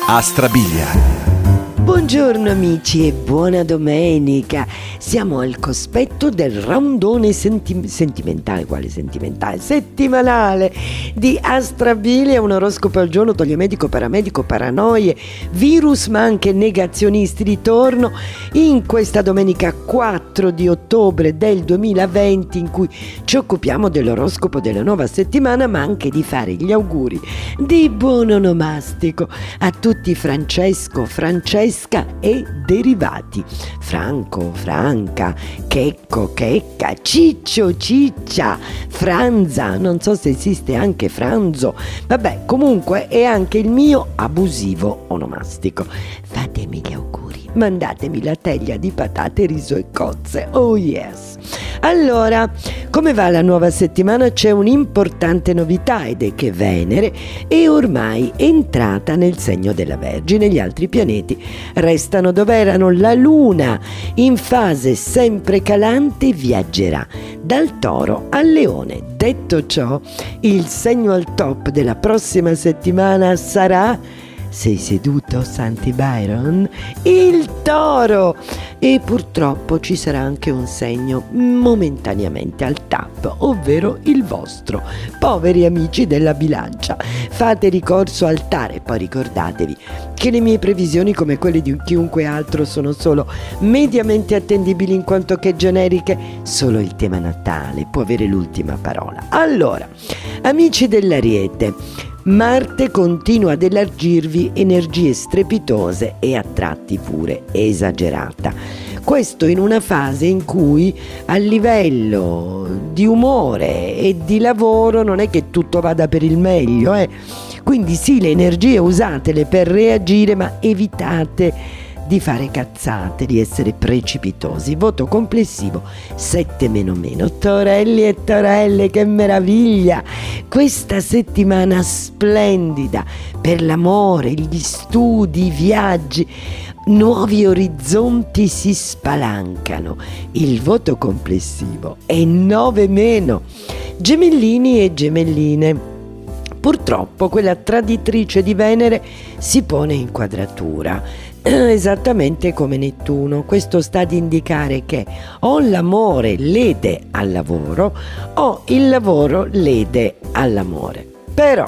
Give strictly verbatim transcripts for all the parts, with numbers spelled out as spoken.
Astrabilia. Buongiorno amici e buona domenica. Siamo al cospetto del rondone senti- sentimentale, quale sentimentale? Settimanale di Astrabilia, un oroscopo al giorno, toglie medico, paramedico, paranoie, virus ma anche negazionisti di torno in questa domenica quattro di ottobre del duemilaventi, in cui ci occupiamo dell'oroscopo della nuova settimana, ma anche di fare gli auguri di buon onomastico a tutti Francesco, Francesca e derivati: Franco, Franca, Checco, Checca, Ciccio, Ciccia, Franza, non so se esiste anche Franzo, vabbè, comunque è anche il mio abusivo onomastico. Fatemi gli auguri, mandatemi la teglia di patate, riso e cozze, oh yes. Allora, come va la nuova settimana? C'è un'importante novità, ed è che Venere è ormai entrata nel segno della Vergine. Gli altri pianeti restano dove erano. La Luna, in fase sempre calante, viaggerà dal Toro al Leone. Detto ciò, il segno al top della prossima settimana sarà... Sei seduto, Santi Byron? Il Toro! E purtroppo ci sarà anche un segno momentaneamente al top, ovvero il vostro. Poveri amici della bilancia, fate ricorso al tare. Poi ricordatevi che le mie previsioni, come quelle di chiunque altro, sono solo mediamente attendibili, in quanto che generiche. Solo il tema Natale può avere l'ultima parola. Allora, amici dell'Ariete, Marte continua ad elargirvi energie strepitose e a tratti pure esagerata. Questo in una fase in cui a livello di umore e di lavoro non è che tutto vada per il meglio, eh? Quindi sì, le energie usatele per reagire, ma evitate di fare cazzate, di essere precipitosi. Voto complessivo sette meno meno. Torelli e Torelle, che meraviglia! Questa settimana splendida per l'amore, gli studi, i viaggi, nuovi orizzonti si spalancano. Il voto complessivo è nove meno. Gemellini e gemelline. Purtroppo quella traditrice di Venere si pone in quadratura, esattamente come Nettuno. Questo sta ad indicare che o l'amore lede al lavoro o il lavoro lede all'amore. Però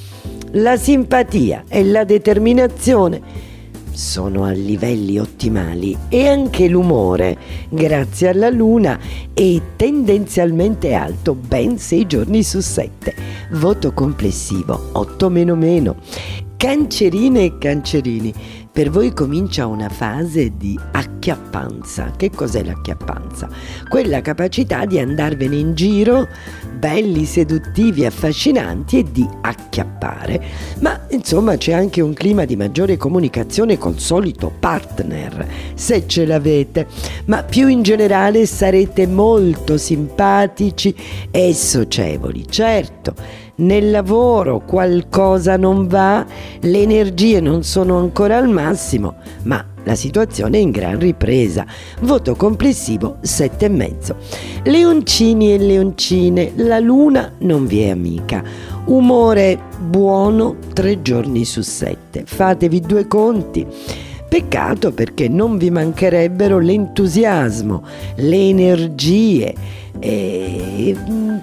la simpatia e la determinazione sono a livelli ottimali, e anche l'umore, grazie alla Luna, è tendenzialmente alto ben sei giorni su sette. Voto complessivo otto meno meno. Cancerine e cancerini, per voi comincia una fase di acchiappanza. Che cos'è l'acchiappanza? Quella capacità di andarvene in giro, belli, seduttivi, affascinanti, e di acchiappare. Ma insomma c'è anche un clima di maggiore comunicazione col solito partner, se ce l'avete. Ma più in generale sarete molto simpatici e socievoli. Certo, nel lavoro qualcosa non va, le energie non sono ancora al massimo, ma la situazione è in gran ripresa. Voto complessivo sette e mezzo. Leoncini e leoncine, la Luna non vi è amica. Umore buono tre giorni su sette. Fatevi due conti. Peccato, perché non vi mancherebbero l'entusiasmo, le energie, e,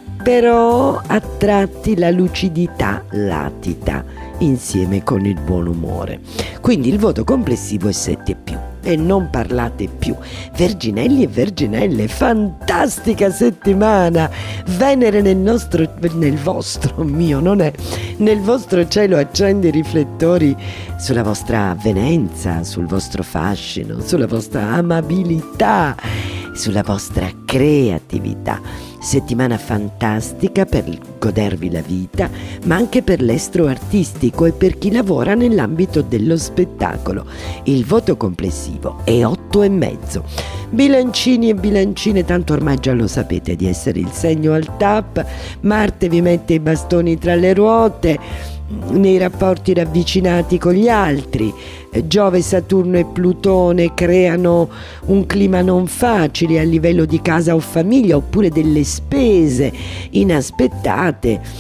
però a tratti la lucidità latita insieme con il buon umore. Quindi il voto complessivo è sette più. E non parlate più. Verginelli e verginelle, fantastica settimana. Venere nel nostro, nel vostro, mio non è, nel vostro cielo accende i riflettori sulla vostra avvenenza, sul vostro fascino, sulla vostra amabilità, sulla vostra creatività. Settimana fantastica per godervi la vita, ma anche per l'estro artistico e per chi lavora nell'ambito dello spettacolo. Il voto complessivo è otto e mezzo. Bilancini e bilancine, tanto ormai già lo sapete di essere il segno al top. Marte vi mette i bastoni tra le ruote nei rapporti ravvicinati con gli altri. Giove, Saturno e Plutone creano un clima non facile a livello di casa o famiglia, oppure delle spese inaspettate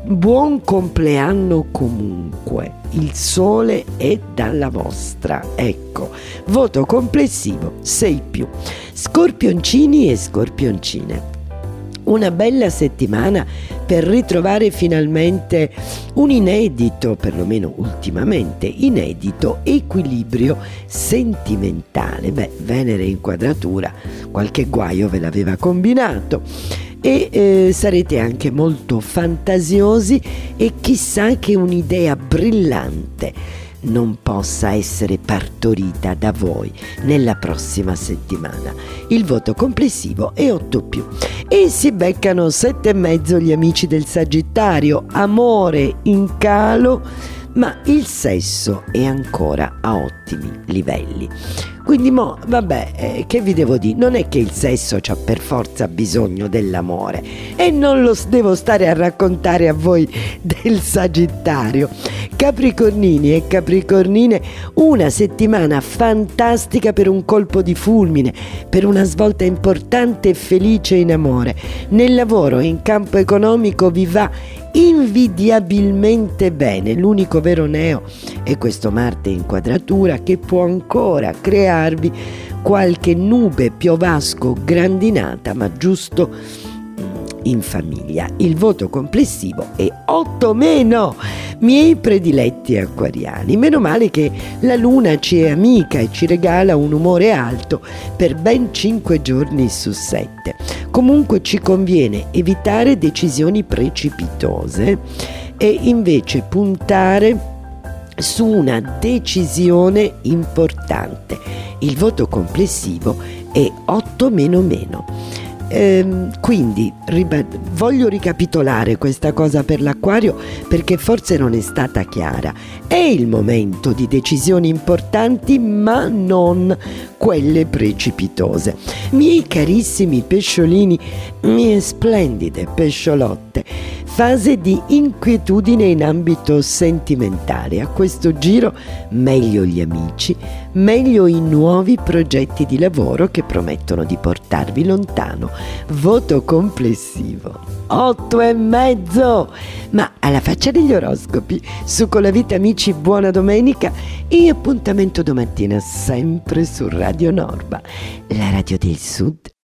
Buon compleanno comunque, il sole è dalla vostra, ecco, voto complessivo sei più. Scorpioncini e scorpioncine, una bella settimana per ritrovare finalmente un inedito, perlomeno ultimamente inedito, equilibrio sentimentale. Beh, Venere in quadratura, qualche guaio ve l'aveva combinato. E eh, sarete anche molto fantasiosi e chissà che un'idea brillante non possa essere partorita da voi nella prossima settimana. Il voto complessivo è otto più. E si beccano sette e mezzo gli amici del Sagittario, amore in calo, ma il sesso è ancora a ottimi livelli. Quindi mo, vabbè, eh, che vi devo dire? Non è che il sesso c'ha per forza bisogno dell'amore e non lo devo stare a raccontare a voi del Sagittario. Capricornini e capricornine, una settimana fantastica per un colpo di fulmine, per una svolta importante e felice in amore. Nel lavoro e in campo economico vi va invidiabilmente bene. L'unico vero neo è questo Marte in quadratura che può ancora crearvi qualche nube piovasco grandinata, ma giusto in famiglia. Il voto complessivo è otto meno. Miei prediletti acquariani, meno male che la luna ci è amica e ci regala un umore alto per ben cinque giorni su sette. Comunque ci conviene evitare decisioni precipitose e invece puntare su una decisione importante. Il voto complessivo è otto meno meno. Ehm, quindi ribad- voglio ricapitolare questa cosa per l'Acquario perché forse non è stata chiara. È il momento di decisioni importanti, ma non quelle precipitose. Miei carissimi pesciolini, mie splendide pesciolotte, fase di inquietudine in ambito sentimentale. A questo giro meglio gli amici, meglio i nuovi progetti di lavoro che promettono di portarvi lontano. Voto complessivo otto e mezzo. Ma alla faccia degli oroscopi, su Con la Vita amici, buona domenica e appuntamento domattina sempre su Radio Norba, la radio del Sud.